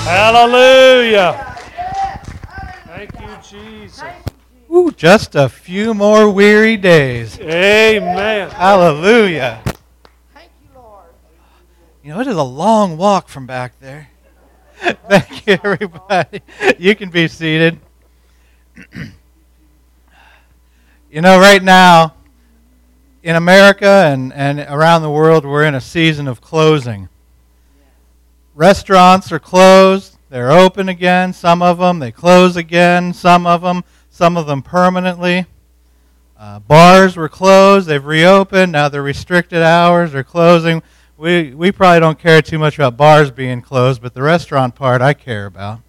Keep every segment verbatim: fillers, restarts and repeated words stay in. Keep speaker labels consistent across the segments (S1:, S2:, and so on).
S1: Hallelujah. Thank you, Jesus.
S2: Ooh, just a few more weary days.
S1: Amen.
S2: Hallelujah.
S3: Thank you, Lord.
S2: You know, it is a long walk from back there. Thank you, everybody. You can be seated. You know, right now, in America and, and around the world, we're in a season of closing. Restaurants are closed. They're open again. Some of them, they close again. Some of them, some of them permanently. Uh, bars were closed. They've reopened. Now they're restricted hours. They're closing. We we probably don't care too much about bars being closed, but the restaurant part I care about.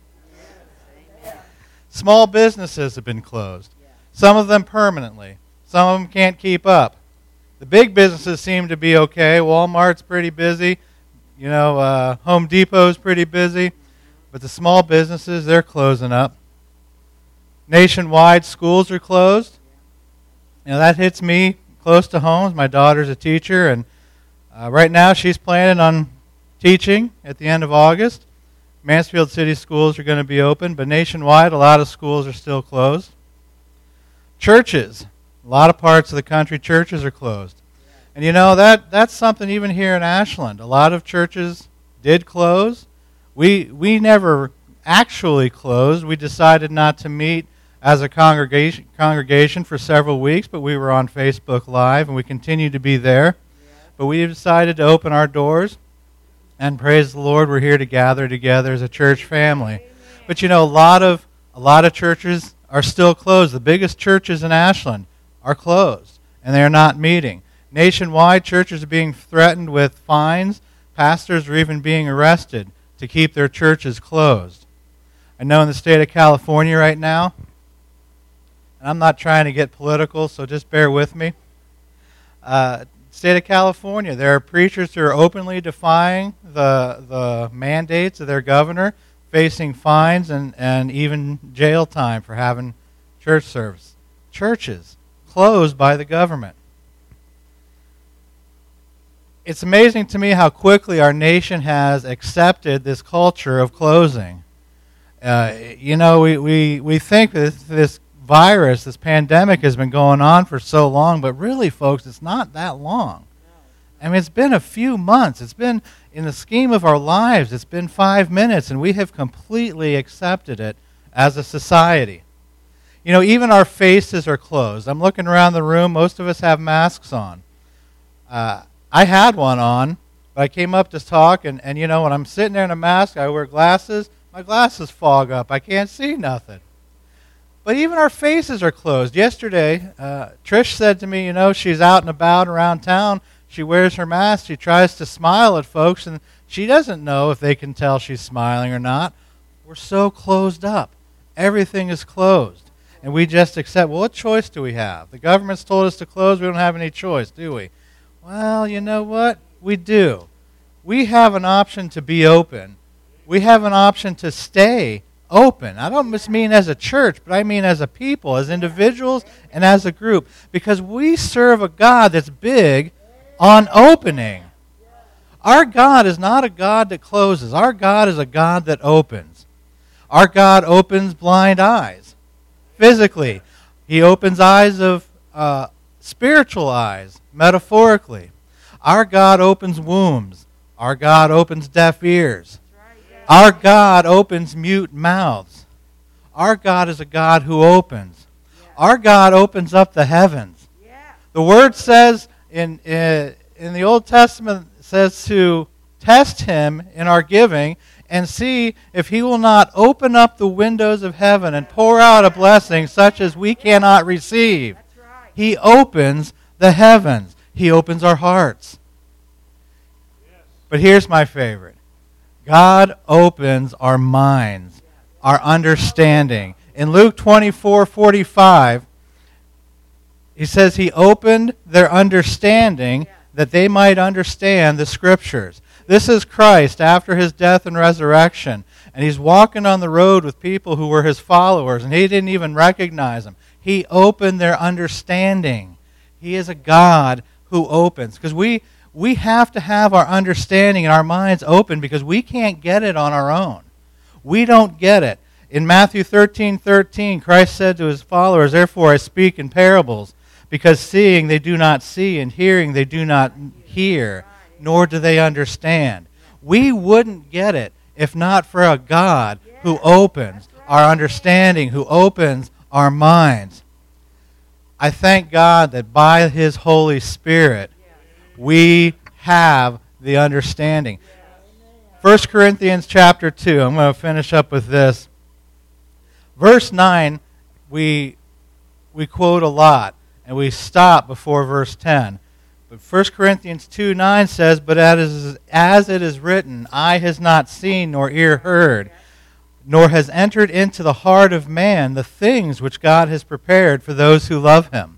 S2: Small businesses have been closed. Some of them permanently. Some of them can't keep up. The big businesses seem to be okay. Walmart's pretty busy. You know, uh, Home Depot's pretty busy. But the small businesses, they're closing up. Nationwide, schools are closed. You know, that hits me close to home. My daughter's a teacher, and uh, right now she's planning on teaching at the end of August. Mansfield City schools are going to be open, but nationwide, a lot of schools are still closed. Churches, a lot of parts of the country, churches are closed. And you know, that that's something even here in Ashland. A lot of churches did close. We we never actually closed. We decided not to meet as a congregation congregation for several weeks, but we were on Facebook Live, and we continue to be there. But we decided to open our doors, and praise the Lord, we're here to gather together as a church family. But you know, a lot of a lot of churches are still closed. The biggest churches in Ashland are closed, and they are not meeting. Nationwide, churches are being threatened with fines. Pastors are even being arrested to keep their churches closed. I know in the state of California right now, and I'm not trying to get political, so just bear with me. Uh, state of California, there are preachers who are openly defying the the mandates of their governor, facing fines and, and even jail time for having church service. Churches closed by the government. It's amazing to me how quickly our nation has accepted this culture of closing. Uh, you know, we, we, we think that this virus, this pandemic has been going on for so long, but really, folks, it's not that long. I mean, it's been a few months. It's been, in the scheme of our lives, it's been five minutes, and we have completely accepted it as a society. You know, even our faces are closed. I'm looking around the room. Most of us have masks on. Uh, I had one on, but I came up to talk, and, and, you know, when I'm sitting there in a mask, I wear glasses. My glasses fog up. I can't see nothing. But even our faces are closed. Yesterday, uh, Trish said to me, you know, she's out and about around town. She wears her mask. She tries to smile at folks, and she doesn't know if they can tell she's smiling or not. We're so closed up. Everything is closed. And we just accept, well, what choice do we have? The government's told us to close. We don't have any choice, do we? Well, you know what? We do. We have an option to be open. We have an option to stay open. I don't just mean as a church, but I mean as a people, as individuals, and as a group. Because we serve a God that's big on opening. Our God is not a God that closes. Our God is a God that opens. Our God opens blind eyes, physically. He opens eyes of uh, spiritual eyes, metaphorically. Our God opens wombs. Our God opens deaf ears. Our God opens mute mouths. Our God is a God who opens. Our God opens up the heavens. The Word says in, in, in the Old Testament, it says to test Him in our giving and see if He will not open up the windows of heaven and pour out a blessing such as we cannot receive. He opens the heavens. He opens our hearts. But here's my favorite. God opens our minds, our understanding. In Luke twenty-four forty-five, He says He opened their understanding that they might understand the Scriptures. This is Christ after His death and resurrection. And He's walking on the road with people who were His followers, and He didn't even recognize them. He opened their understanding. He is a God who opens. Because we, we have to have our understanding and our minds open because we can't get it on our own. We don't get it. In Matthew thirteen thirteen, Christ said to his followers, "Therefore I speak in parables, because seeing they do not see, and hearing they do not hear, nor do they understand." We wouldn't get it if not for a God who opens our understanding, who opens our minds. I thank God that by His Holy Spirit, we have the understanding. First Corinthians chapter two, I'm going to finish up with this. Verse nine, we, we quote a lot, and we stop before verse ten. But First Corinthians two nine says, "But as, as it is written, eye has not seen nor ear heard, nor has entered into the heart of man the things which God has prepared for those who love Him."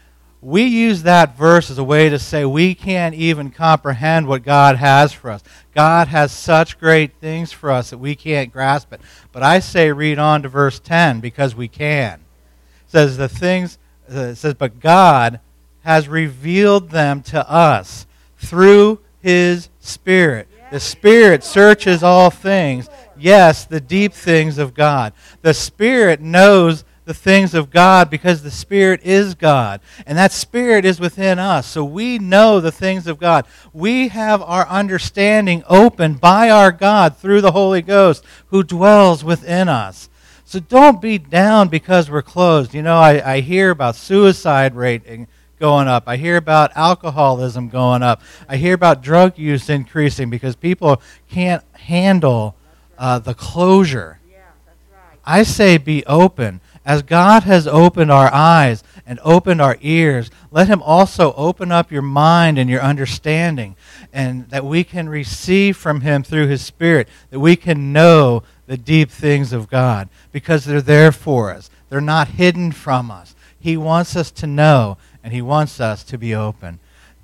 S2: We use that verse as a way to say we can't even comprehend what God has for us. God has such great things for us that we can't grasp it. But I say read on to verse ten, because we can. It says the things it says, "But God has revealed them to us through His Spirit." The Spirit searches all things. Yes, the deep things of God. The Spirit knows the things of God because the Spirit is God. And that Spirit is within us. So we know the things of God. We have our understanding opened by our God through the Holy Ghost who dwells within us. So don't be down because we're closed. You know, I, I hear about suicide rate going up. I hear about alcoholism going up. I hear about drug use increasing because people can't handle uh, the closure.
S3: Yeah, that's right.
S2: I say be open. As God has opened our eyes and opened our ears, let Him also open up your mind and your understanding, and that we can receive from Him through His Spirit, that we can know the deep things of God, because they're there for us. They're not hidden from us. He wants us to know, and He wants us to be open.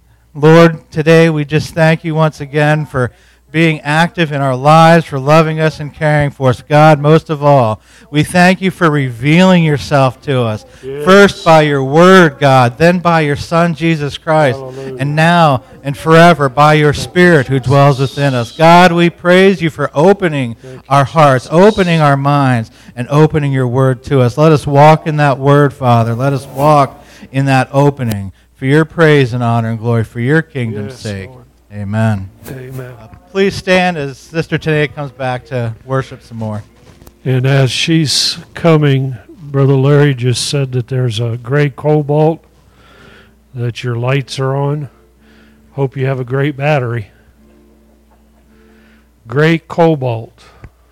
S2: Lord, today we just thank You once again for being active in our lives, for loving us and caring for us. God, most of all, we thank You for revealing Yourself to us.
S1: Yes.
S2: First by Your Word, God, then by Your Son, Jesus Christ,
S1: Hallelujah.
S2: and now and forever by Your Spirit who dwells within us. God, we praise You for opening our hearts, opening our minds, and opening Your Word to us. Let us walk in that Word, Father. Let us walk in that opening for Your praise and honor and glory, for Your kingdom's
S1: Yes,
S2: sake.
S1: Lord.
S2: Amen.
S1: Amen.
S2: Please stand as Sister Tanea comes back to worship some more.
S1: And as she's coming, Brother Larry just said that there's a gray cobalt, that your lights are on. Hope you have a great battery. Gray cobalt.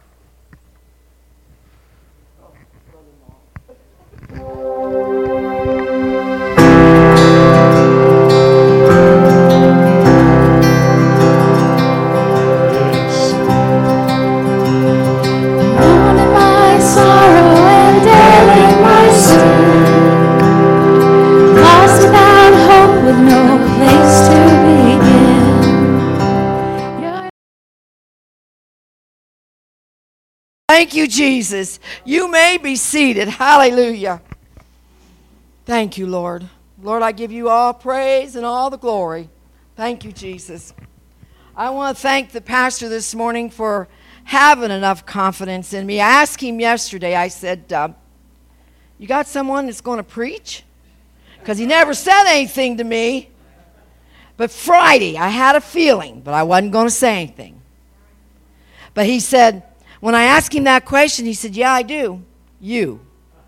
S3: Thank you, Jesus. You may be seated. Hallelujah. Thank you, Lord. Lord, I give You all praise and all the glory. Thank you, Jesus. I want to thank the pastor this morning for having enough confidence in me. I asked him yesterday, I said, uh, you got someone that's going to preach? Because he never said anything to me. But Friday, I had a feeling, but I wasn't going to say anything. But he said, when I asked him that question, he said, yeah, I do. You.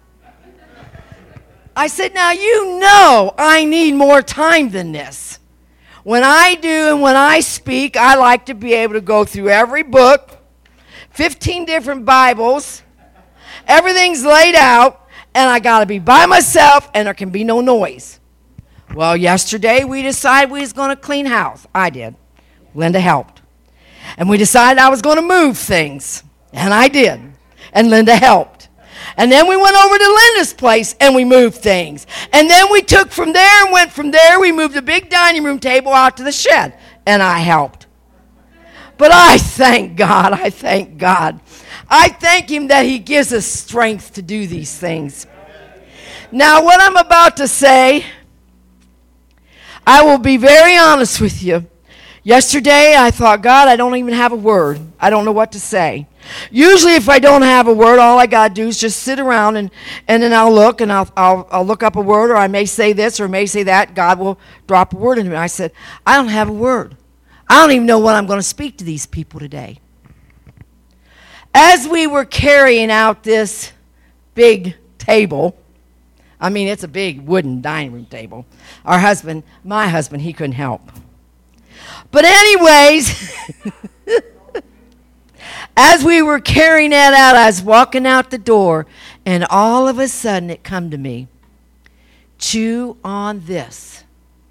S3: I said, now you know I need more time than this. When I do and when I speak, I like to be able to go through every book, fifteen different Bibles, everything's laid out, and I got to be by myself, and there can be no noise. Well, yesterday we decided we was going to clean house. I did. Linda helped. And we decided I was going to move things. And I did. And Linda helped. And then we went over to Linda's place and we moved things. And then we took from there and went from there. We moved a big dining room table out to the shed. And I helped. But I thank God. I thank God. I thank Him that He gives us strength to do these things. Now, what I'm about to say, I will be very honest with you. Yesterday, I thought, God, I don't even have a word. I don't know what to say. Usually if I don't have a word, all I got to do is just sit around and, and then I'll look and I'll, I'll, I'll look up a word, or I may say this or may say that. God will drop a word into me. I said, I don't have a word. I don't even know what I'm going to speak to these people today. As we were carrying out this big table, I mean, it's a big wooden dining room table. Our husband, my husband, he couldn't help. But anyways, as we were carrying that out, I was walking out the door, and all of a sudden it come to me, chew on this.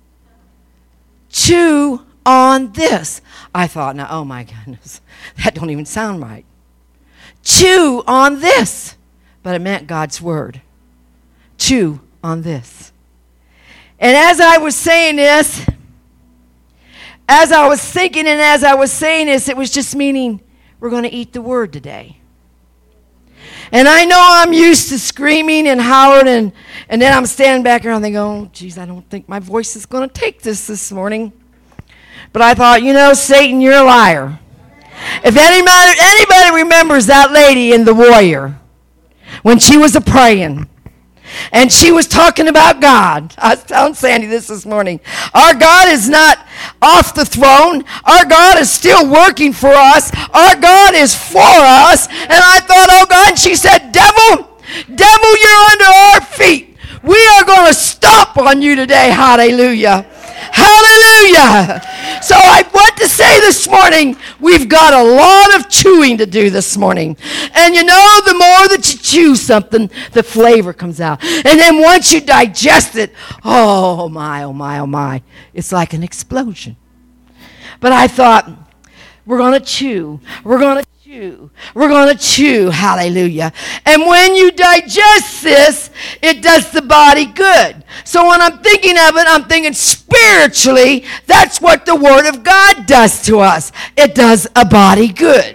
S3: Chew on this. I thought, now, oh my goodness, that don't even sound right. Chew on this. But it meant God's word. Chew on this. And as I was saying this, as I was thinking and as I was saying this, it was just meaning we're going to eat the word today. And I know I'm used to screaming and hollering, and, and then I'm standing back here and thinking, oh, geez, I don't think my voice is going to take this this morning. But I thought, you know, Satan, you're a liar. If anybody, anybody remembers that lady in The Warrior, when she was a praying, and she was talking about God. I was telling Sandy this this morning. Our God is not off the throne. Our God is still working for us. Our God is for us. And I thought, oh God, and she said, devil, devil, you're under our feet. We are going to stomp on you today. Hallelujah. Hallelujah. So I want to say this morning, we've got a lot of chewing to do this morning. And you know, the more that you chew something, the flavor comes out. And then once you digest it, oh my, oh my, oh my, it's like an explosion. But I thought, we're going to chew. We're going to chew. We're going to chew. Hallelujah. And when you digest this, it does the body good. So when I'm thinking of it, I'm thinking spiritually, that's what the Word of God does to us. It does a body good.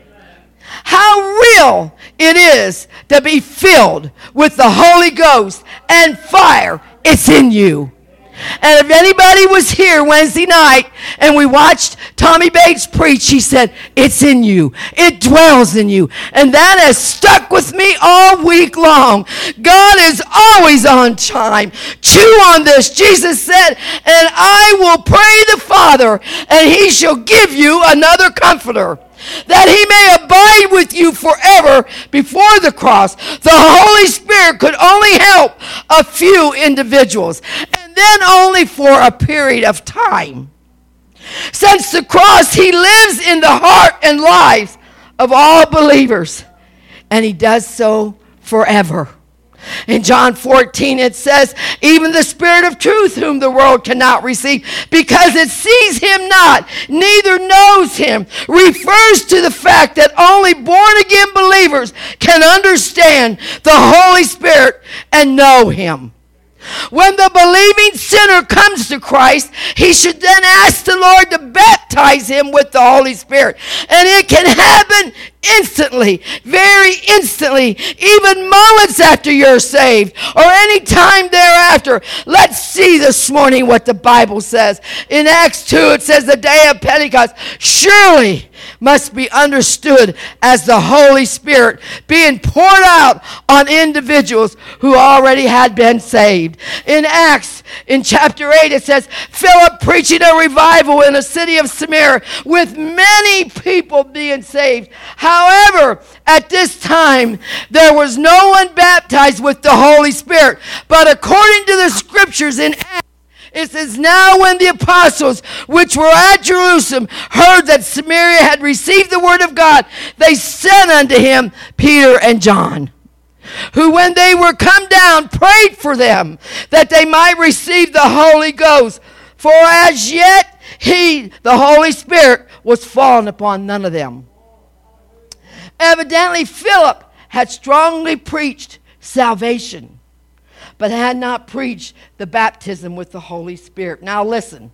S3: How real it is to be filled with the Holy Ghost and fire. It's in you. And if anybody was here Wednesday night and we watched Tommy Bates preach, he said, it's in you. It dwells in you. And that has stuck with me all week long. God is always on time. Chew on this. Jesus said, and I will pray the Father, and he shall give you another comforter, that he may abide with you forever before the cross. The Holy Spirit could only help a few individuals, and then only for a period of time. Since the cross, he lives in the heart and lives of all believers, and he does so forever. In John fourteen, it says, even the Spirit of truth, whom the world cannot receive, because it sees him not, neither knows him, refers to the fact that only born-again believers can understand the Holy Spirit and know him. When the believing sinner comes to Christ, he should then ask the Lord to baptize him with the Holy Spirit. And it can happen instantly, very instantly, even moments after you're saved, or any time thereafter. Let's see this morning what the Bible says. In Acts two, it says, the day of Pentecost surely must be understood as the Holy Spirit being poured out on individuals who already had been saved. In Acts, in chapter eight, it says, Philip preaching a revival in a city of Samaria with many people being saved. However, at this time, there was no one baptized with the Holy Spirit. But according to the scriptures in Acts, it says, now when the apostles which were at Jerusalem heard that Samaria had received the word of God, they sent unto him Peter and John, who when they were come down prayed for them that they might receive the Holy Ghost. For as yet he, the Holy Spirit, was fallen upon none of them. Evidently Philip had strongly preached salvation, but had not preached the baptism with the Holy Spirit. Now listen.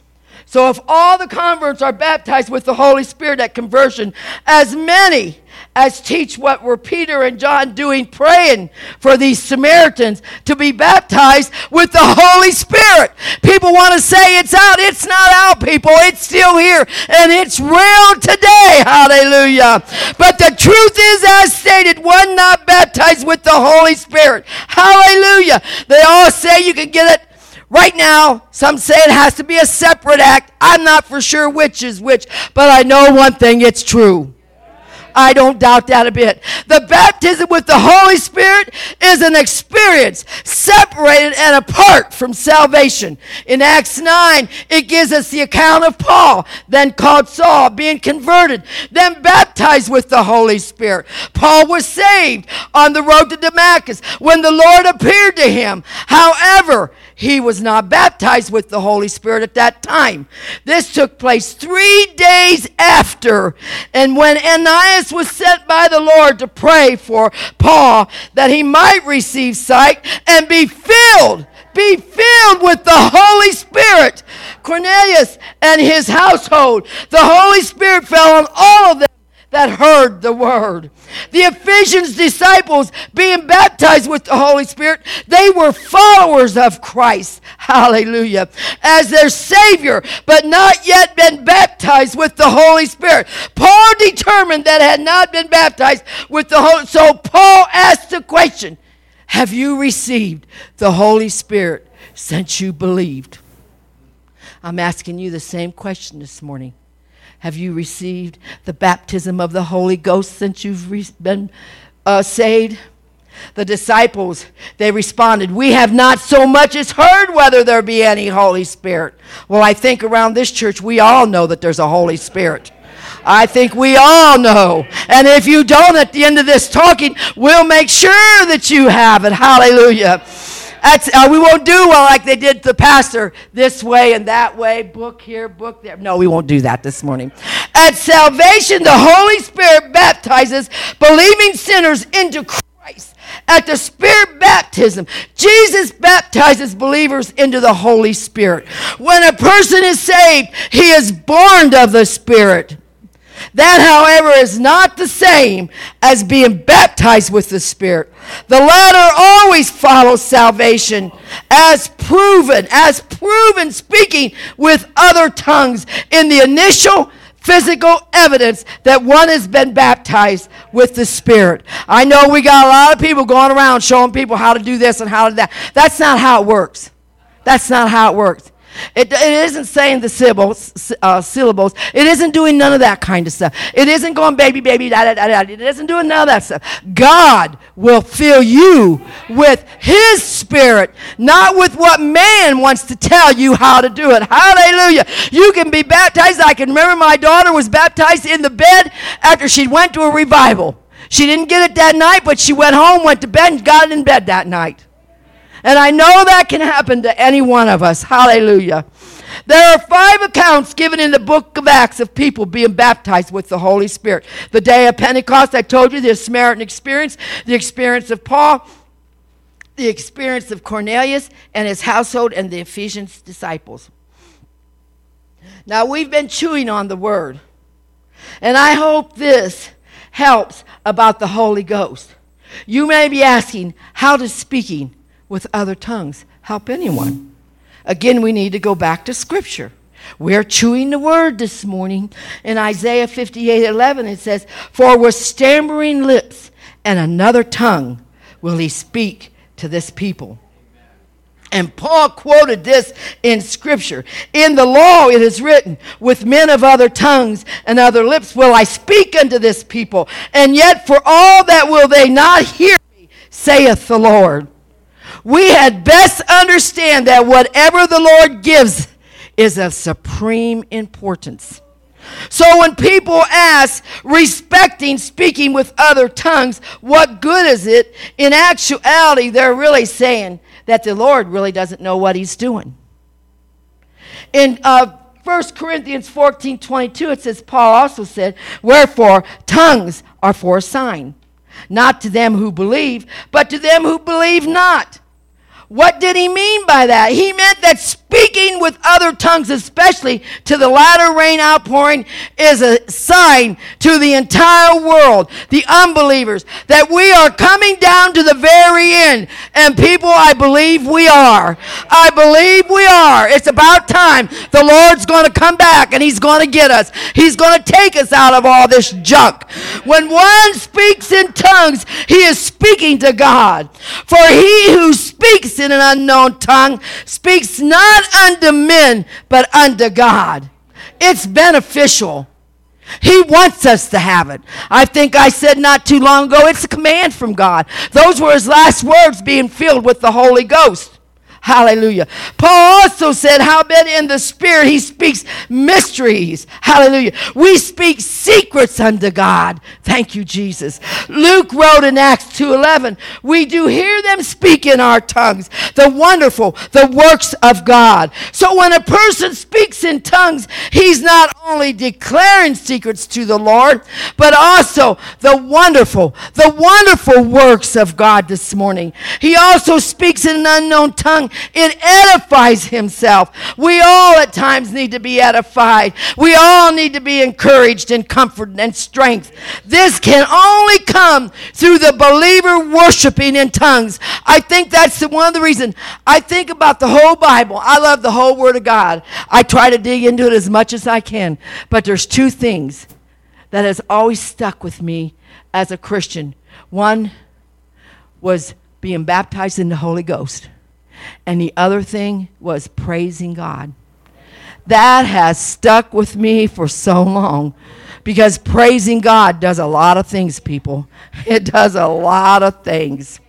S3: So if all the converts are baptized with the Holy Spirit at conversion, as many as teach what were Peter and John doing, praying for these Samaritans to be baptized with the Holy Spirit. People want to say it's out. It's not out, people. It's still here, and it's real today. Hallelujah. But the truth is, as stated, one not baptized with the Holy Spirit. Hallelujah. They all say you can get it right now. Some say it has to be a separate act. I'm not for sure which is which, but I know one thing, it's true. I don't doubt that a bit. The baptism with the Holy Spirit is an experience separated and apart from salvation. In Acts nine, it gives us the account of Paul, then called Saul, being converted, then baptized with the Holy Spirit. Paul was saved on the road to Damascus when the Lord appeared to him. However, he was not baptized with the Holy Spirit at that time. This took place three days after. And when Ananias was sent by the Lord to pray for Paul that he might receive sight and be filled, be filled with the Holy Spirit, Cornelius and his household, the Holy Spirit fell on all of them that heard the word. The Ephesians disciples being baptized with the Holy Spirit, they were followers of Christ, hallelujah, as their Savior, but not yet been baptized with the Holy Spirit. Paul determined that had not been baptized with the Holy Spirit. So Paul asked the question, have you received the Holy Spirit since you believed? I'm asking you the same question this morning. Have you received the baptism of the Holy Ghost since you've re- been uh, saved? The disciples, they responded, we have not so much as heard whether there be any Holy Spirit. Well, I think around this church, we all know that there's a Holy Spirit. I think we all know. And if you don't, at the end of this talking, we'll make sure that you have it. Hallelujah. That's, uh, we won't do well like they did the pastor, this way and that way, book here, book there. No, we won't do that this morning. At salvation, the Holy Spirit baptizes believing sinners into Christ. At the Spirit baptism, Jesus baptizes believers into the Holy Spirit. When a person is saved, he is born of the Spirit. That, however, is not the same as being baptized with the Spirit. The latter always follows salvation as proven, as proven speaking with other tongues in the initial physical evidence that one has been baptized with the Spirit. I know we got a lot of people going around showing people how to do this and how to do that. That's not how it works. That's not how it works. It, it isn't saying the syllables, uh, syllables. It isn't doing none of that kind of stuff. It isn't going baby, baby, da, da, da, da. It isn't doing none of that stuff. God will fill you with His Spirit, not with what man wants to tell you how to do it. Hallelujah. You can be baptized. I can remember my daughter was baptized in the bed after she went to a revival. She didn't get it that night, but she went home, went to bed, and got it in bed that night. And I know that can happen to any one of us. Hallelujah. There are five accounts given in the book of Acts of people being baptized with the Holy Spirit. The day of Pentecost, I told you, the Samaritan experience, the experience of Paul, the experience of Cornelius and his household, and the Ephesians disciples. Now, we've been chewing on the word. And I hope this helps about the Holy Ghost. You may be asking, how does speaking with other tongues help anyone? Again, we need to go back to Scripture. We're chewing the word this morning. In Isaiah fifty-eight eleven, it says, for with stammering lips and another tongue will he speak to this people. And Paul quoted this in Scripture. In the law it is written, with men of other tongues and other lips will I speak unto this people. And yet for all that will they not hear me, saith the Lord. We had best understand that whatever the Lord gives is of supreme importance. So when people ask, respecting speaking with other tongues, what good is it? In actuality, they're really saying that the Lord really doesn't know what he's doing. In uh, First Corinthians fourteen twenty-two, it says, Paul also said, wherefore tongues are for a sign, not to them who believe, but to them who believe not. What did he mean by that? He meant that Speaking with other tongues, especially to the latter rain outpouring, is a sign to the entire world, the unbelievers, that we are coming down to the very end. And people, I believe we are. I believe we are. It's about time. The Lord's going to come back and he's going to get us. He's going to take us out of all this junk. When one speaks in tongues, he is speaking to God. For he who speaks in an unknown tongue speaks not unto men, but unto God. It's beneficial. He wants us to have it. I think I said not too long ago, it's a command from God. Those were his last words, being filled with the Holy Ghost. Hallelujah. Paul also said, howbeit in the Spirit he speaks mysteries. Hallelujah. We speak secrets unto God. Thank you, Jesus. Luke wrote in Acts two eleven, we do hear them speak in our tongues, the wonderful, the works of God. So when a person speaks in tongues, he's not only declaring secrets to the Lord, but also the wonderful, the wonderful works of God this morning. He also speaks in an unknown tongue. It edifies himself. We all at times need to be edified. We all need to be encouraged and comforted and strength. This can only come through the believer worshiping in tongues. I think that's the, one of the reasons I think about the whole Bible. I love the whole Word of God. I try to dig into it as much as I can. But there's two things that has always stuck with me as a Christian. One was being baptized in the Holy Ghost. And the other thing was praising God. That has stuck with me for so long, because praising God does a lot of things, people. It does a lot of things.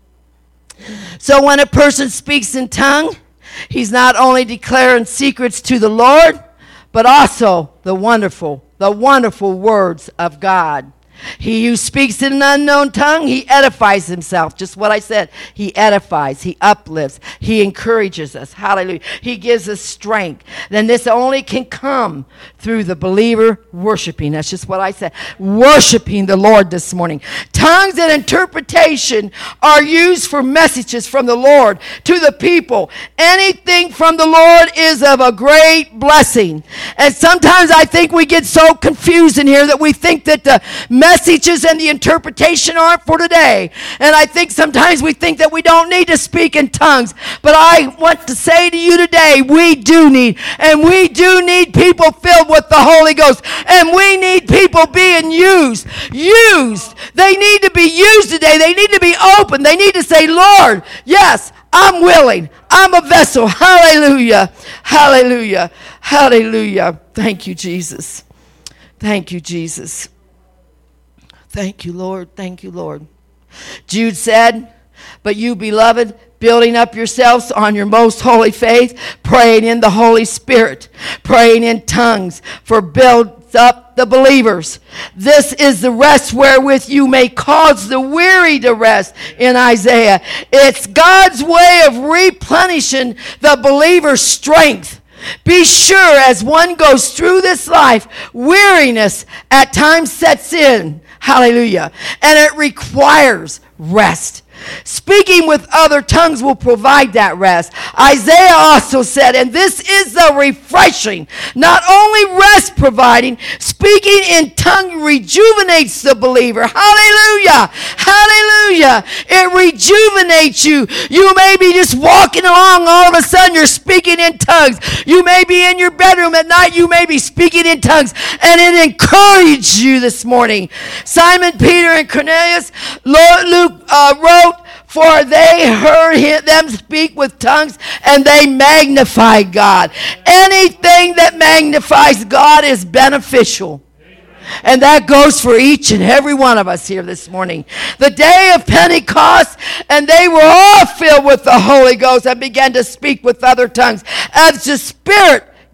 S3: So when a person speaks in tongue, he's not only declaring secrets to the Lord, but also the wonderful, the wonderful words of God. He who speaks in an unknown tongue, he edifies himself. Just what I said. He edifies. He uplifts. He encourages us. Hallelujah. He gives us strength. Then this only can come through the believer worshiping. That's just what I said. Worshiping the Lord this morning. Tongues and interpretation are used for messages from the Lord to the people. Anything from the Lord is of a great blessing. And sometimes I think we get so confused in here that we think that the messages and the interpretation aren't for today. And I think sometimes we think that we don't need to speak in tongues. But I want to say to you today, we do need, and we do need people filled with the Holy Ghost. And we need people being used. Used. They need to be used today. They need to be open. They need to say, Lord, yes, I'm willing. I'm a vessel. Hallelujah. Hallelujah. Hallelujah. Thank you, Jesus. Thank you, Jesus. Thank you, Lord. Thank you, Lord. Jude said, but you, beloved, building up yourselves on your most holy faith, praying in the Holy Spirit, praying in tongues, for builds up the believers. This is the rest wherewith you may cause the weary to rest in Isaiah. It's God's way of replenishing the believer's strength. Be sure as one goes through this life, weariness at times sets in. Hallelujah. And it requires rest. Speaking with other tongues will provide that rest. Isaiah also said, and this is the refreshing, not only rest providing, speaking in tongue rejuvenates the believer. Hallelujah. Hallelujah. It rejuvenates you. You may be just walking along, all of a sudden you're speaking in tongues. You may be in your bedroom at night, you may be speaking in tongues, and it encourages you this morning. Simon Peter and Cornelius, Lord Luke uh, wrote, for they heard him, them speak with tongues, and they magnified God. Anything that magnifies God is beneficial. And that goes for each and every one of us here this morning. The day of Pentecost, and they were all filled with the Holy Ghost and began to speak with other tongues as the Spirit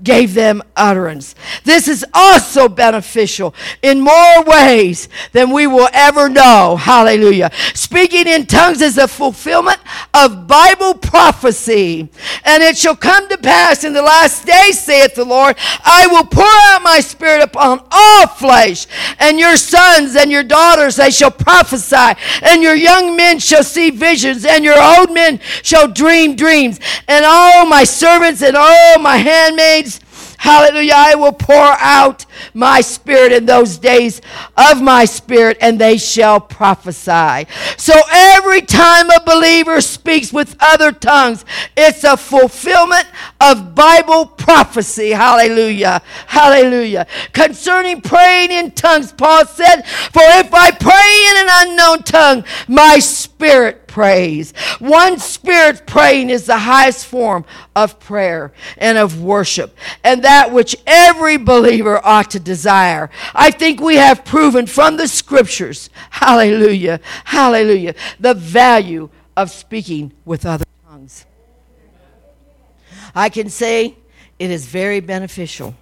S3: gave them utterance. This is also beneficial in more ways than we will ever know. Hallelujah. Speaking in tongues is a fulfillment of Bible prophecy. And it shall come to pass in the last days, saith the Lord, I will pour out my spirit upon all flesh, and your sons and your daughters, they shall prophesy, and your young men shall see visions, and your old men shall dream dreams, and all my servants and all my handmaids, hallelujah, I will pour out my spirit in those days of my spirit, and they shall prophesy. So every time a believer speaks with other tongues, it's a fulfillment of Bible prophecy. Hallelujah. Hallelujah. Concerning praying in tongues, Paul said, for if I pray in an unknown tongue, my spirit praise. One spirit praying is the highest form of prayer and of worship, and that which every believer ought to desire. I think we have proven from the scriptures, hallelujah, hallelujah, the value of speaking with other tongues. I can say it is very beneficial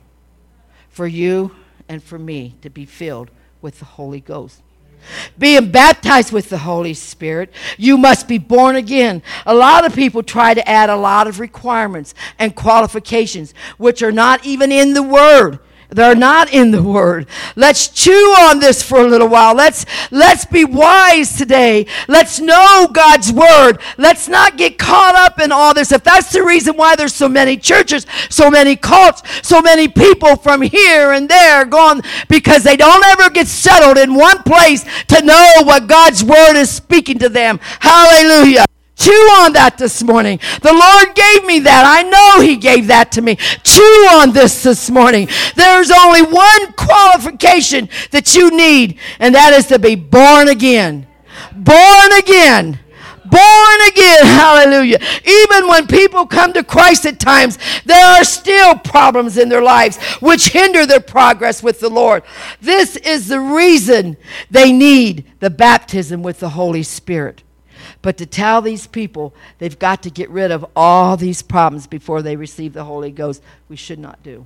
S3: for you and for me to be filled with the Holy Ghost. Being baptized with the Holy Spirit, you must be born again. A lot of people try to add a lot of requirements and qualifications which are not even in the Word. They're not in the Word. Let's chew on this for a little while. Let's, let's be wise today. Let's know God's Word. Let's not get caught up in all this. If that's the reason why there's so many churches, so many cults, so many people from here and there going, because they don't ever get settled in one place to know what God's Word is speaking to them. Hallelujah. Chew on that this morning. The Lord gave me that. I know He gave that to me. Chew on this this morning. There's only one qualification that you need, and that is to be born again. Born again. Born again. Hallelujah. Even when people come to Christ at times, there are still problems in their lives which hinder their progress with the Lord. This is the reason they need the baptism with the Holy Spirit. But to tell these people they've got to get rid of all these problems before they receive the Holy Ghost, we should not do.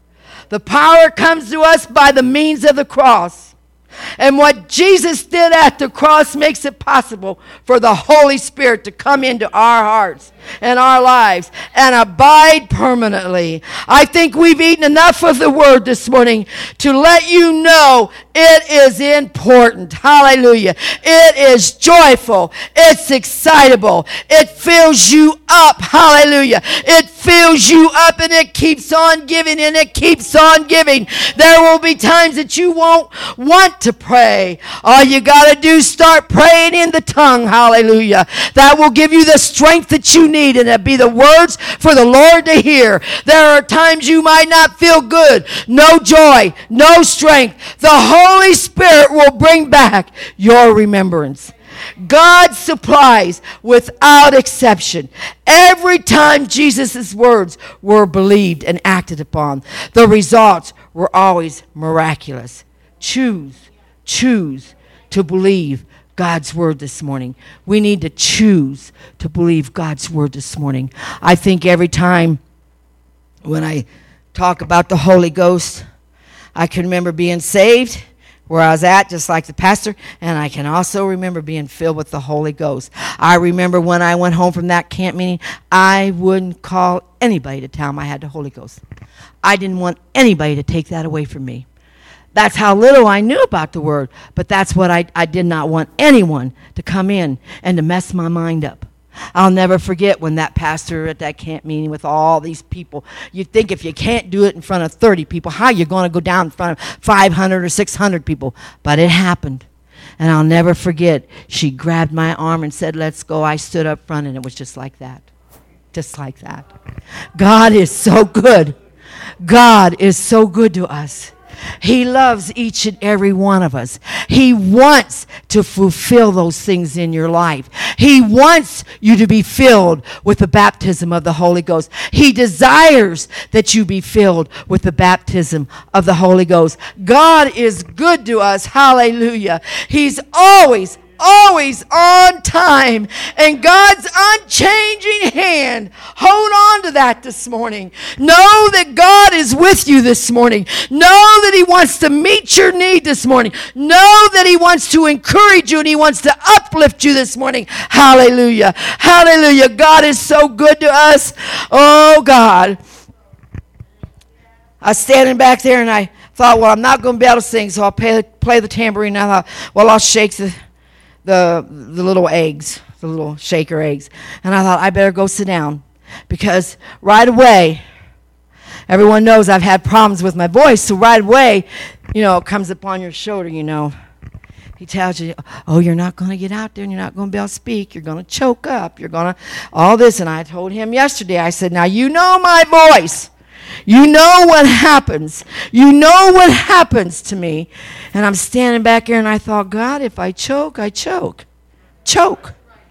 S3: The power comes to us by the means of the cross. And what Jesus did at the cross makes it possible for the Holy Spirit to come into our hearts and our lives and abide permanently. I think we've eaten enough of the Word this morning to let you know it is important. Hallelujah. It is joyful. It's excitable. It fills you up. Hallelujah. It fills you up, and it keeps on giving, and it keeps on giving. There will be times that you won't want to pray. All you got to do is start praying in the tongue. Hallelujah. That will give you the strength that you need, and it'll be the words for the Lord to hear. There are times you might not feel good, no joy, no strength. The Holy Spirit will bring back your remembrance. God supplies without exception. Every time Jesus' words were believed and acted upon, the results were always miraculous. Choose, choose to believe God's word this morning. We need to choose to believe God's word this morning. I think every time when I talk about the Holy Ghost, I can remember being saved where I was at, just like the pastor, and I can also remember being filled with the Holy Ghost. I remember when I went home from that camp meeting, I wouldn't call anybody to tell them I had the Holy Ghost. I didn't want anybody to take that away from me. That's how little I knew about the Word, but that's what I, I did not want anyone to come in and to mess my mind up. I'll never forget when that pastor at that camp meeting with all these people, you'd think if you can't do it in front of thirty people, how are you going to go down in front of five hundred or six hundred people? But it happened. And I'll never forget, she grabbed my arm and said, let's go. I stood up front, and it was just like that. Just like that. God is so good. God is so good to us. He loves each and every one of us. He wants to fulfill those things in your life. He wants you to be filled with the baptism of the Holy Ghost. He desires that you be filled with the baptism of the Holy Ghost. God is good to us. Hallelujah. He's always always on time. And God's unchanging hand, hold on to that this morning. Know that God is with you this morning. Know that He wants to meet your need this morning. Know that He wants to encourage you and He wants to uplift you this morning. Hallelujah. Hallelujah. God is so good to us. Oh, God. I was standing back there and I thought, well, I'm not going to be able to sing, so I'll play, play the tambourine. And I thought, well, I'll shake the, the, the little eggs, the little shaker eggs. And I thought, I better go sit down because right away, everyone knows I've had problems with my voice, so right away, you know, it comes upon your shoulder, you know. He tells you, oh, you're not going to get out there and you're not going to be able to speak. You're going to choke up. You're going to, all this. And I told him yesterday, I said, now you know my voice. You know what happens. You know what happens to me. And I'm standing back here and I thought, God, if I choke, I choke. Choke.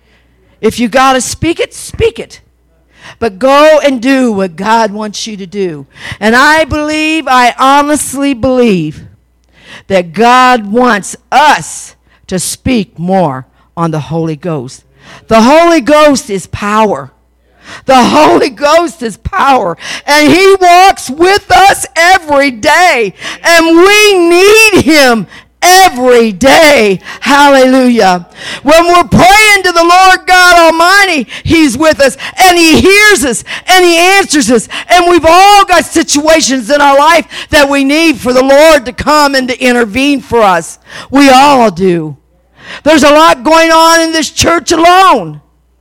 S3: If you got to speak it, speak it. But go and do what God wants you to do. And I believe, I honestly believe that God wants us to speak more on the Holy Ghost. The Holy Ghost is power. The Holy Ghost is power, and He walks with us every day, and we need Him every day. Hallelujah. When we're praying to the Lord God Almighty, He's with us, and He hears us, and He answers us, and we've all got situations in our life that we need for the Lord to come and to intervene for us. We all do. There's a lot going on in this church alone.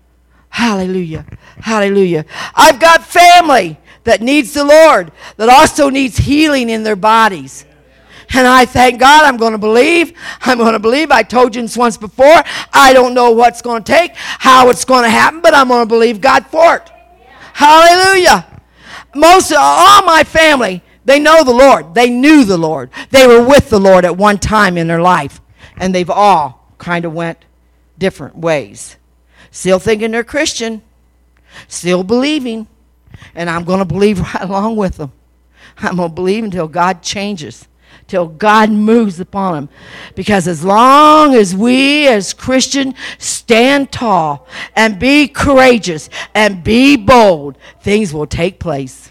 S3: Hallelujah. Hallelujah. I've got family that needs the Lord, that also needs healing in their bodies. And I thank God. I'm going to believe. I'm going to believe. I told you this once before. I don't know what's going to take, how it's going to happen, but I'm going to believe God for it. Hallelujah. Most of all my family, they know the Lord. They knew the Lord. They were with the Lord at one time in their life. And they've all kind of went different ways. Still thinking they're Christian. Still believing. And I'm going to believe right along with them. I'm going to believe until God changes. Till God moves upon them. Because as long as we as Christians stand tall and be courageous and be bold, things will take place.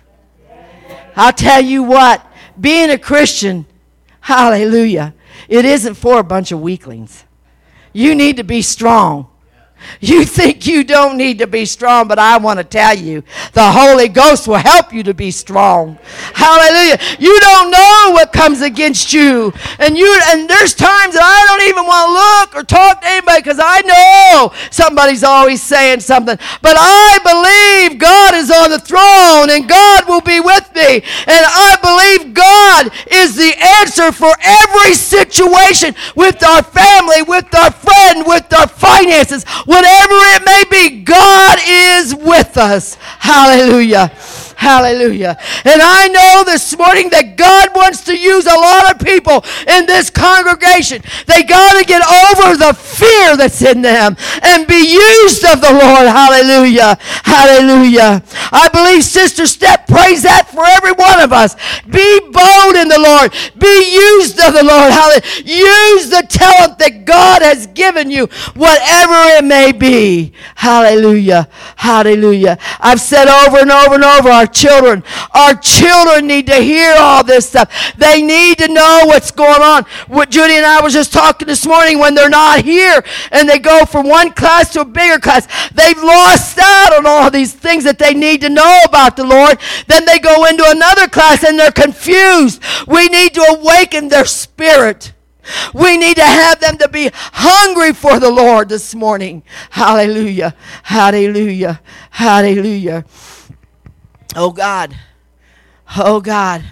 S3: I'll tell you what, being a Christian, hallelujah, it isn't for a bunch of weaklings. You need to be strong. You think you don't need to be strong, but I want to tell you, the Holy Ghost will help you to be strong. Hallelujah. You don't know what comes against you. And you and there's times that I don't even want to look or talk to anybody because I know somebody's always saying something. But I believe God is on the throne and God will be with me. And I believe God is the answer for every situation with our family, with our friend, with our finances. Whatever it may be, God is with us. Hallelujah. Hallelujah. And I know this morning that God wants to use a lot of people in this congregation. They got to get over the fear that's in them and be used of the Lord. Hallelujah. Hallelujah. I believe Sister Step prays that for every one of us. Be bold in the Lord. Be used of the Lord. Hallelujah. Use the talent that God has given you, whatever it may be. Hallelujah. Hallelujah. I've said over and over and over, our children, our children need to hear all this stuff. They need to know what's going on. What Judy and I was just talking this morning, when they're not here and they go from one class to a bigger class, they've lost out on all these things that they need to know about the Lord. Then they go into another class and they're confused. We need to awaken their spirit. We need to have them to be hungry for the Lord this morning. Hallelujah. Hallelujah. Hallelujah. Oh, God. Oh, God.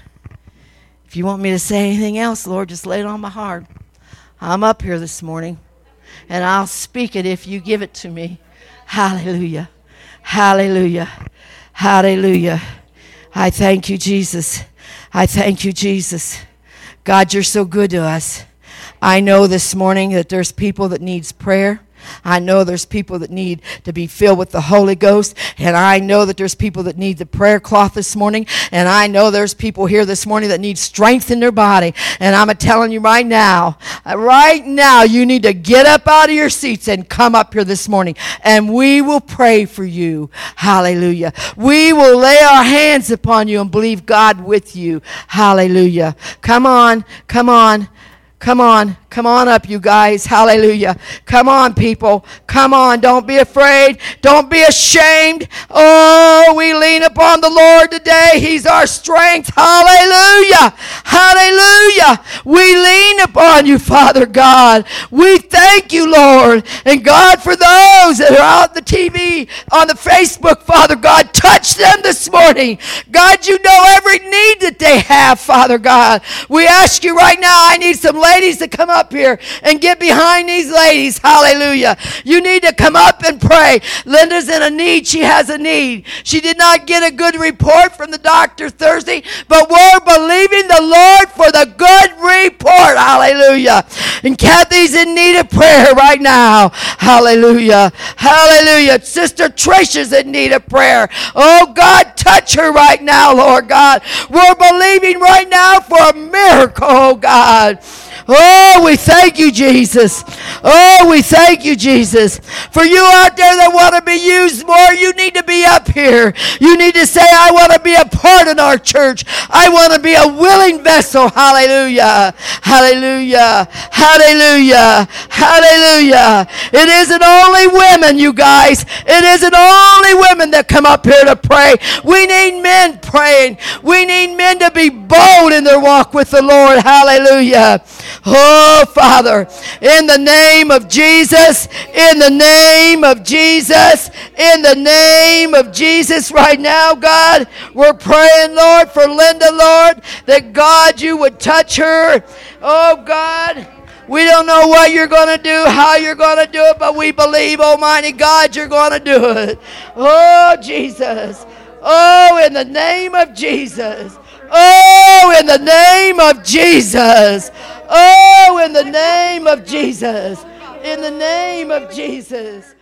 S3: If you want me to say anything else, Lord, just lay it on my heart. I'm up here this morning, and I'll speak it if you give it to me. Hallelujah. Hallelujah. Hallelujah. I thank you, Jesus. I thank you, Jesus. God, you're so good to us. I know this morning that there's people that needs prayer. I know there's people that need to be filled with the Holy Ghost, and I know that there's people that need the prayer cloth this morning, and I know there's people here this morning that need strength in their body, and I'm telling you right now, right now, you need to get up out of your seats and come up here this morning, and we will pray for you. Hallelujah. We will lay our hands upon you and believe God with you. Hallelujah. Come on, come on. Come on, come on up, you guys. Hallelujah. Come on, people. Come on. Don't be afraid. Don't be ashamed. Oh, we lean upon the Lord today. He's our strength. Hallelujah. Hallelujah. We lean upon you, Father God. We thank you, Lord. And God, for those that are out on the T V, on the Facebook, Father God, touch them this morning. God, you know every need that they have, Father God. We ask you right now, I need some ladies to come up here and get behind these ladies. Hallelujah. You need to come up and pray. Linda's in a need. She has a need. She did not get a good report from the doctor Thursday, but we're believing the Lord for the good report. Hallelujah. And Kathy's in need of prayer right now. Hallelujah. Hallelujah. Sister Tricia's in need of prayer. Oh, God, touch her right now, Lord God. We're believing right now for a miracle, oh God. Oh, we thank you, Jesus. Oh, we thank you, Jesus. For you out there that want to be used more, you need to be up here. You need to say, I want to be a part of our church. I want to be a willing vessel. Hallelujah. Hallelujah. Hallelujah. Hallelujah. It isn't only women, you guys. It isn't only women that come up here to pray. We need men praying. We need men to be bold in their walk with the Lord. Hallelujah. Oh, Father, in the name of Jesus, in the name of Jesus, in the name of Jesus right now, God, we're praying, Lord, for Linda, Lord, that God, you would touch her. Oh, God, we don't know what you're going to do, how you're going to do it, but we believe, Almighty God, you're going to do it. Oh, Jesus. Oh, in the name of Jesus. Oh, in the name of Jesus. Oh, in the name of Jesus. In the name of Jesus.